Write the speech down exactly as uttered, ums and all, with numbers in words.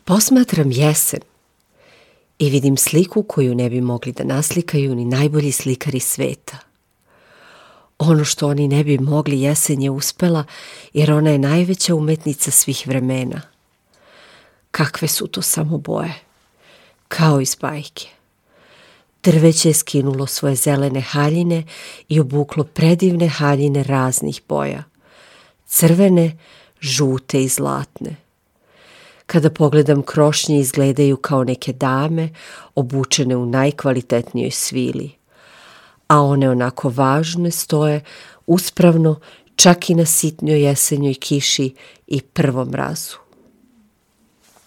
Posmatram jesen i vidim sliku koju ne bi mogli da naslikaju ni najbolji slikari sveta. Ono što oni ne bi mogli, jesen je uspela, jer ona je najveća umetnica svih vremena. Kakve su to samo boje, kao iz bajke. Drveće je skinulo svoje zelene haljine i obuklo predivne haljine raznih boja. Crvene, žute i zlatne. Kada pogledam krošnje, izgledaju kao neke dame obučene u najkvalitetnijoj svili, a one onako važne stoje uspravno čak i na sitnjoj jesenjoj kiši i prvom mrazu.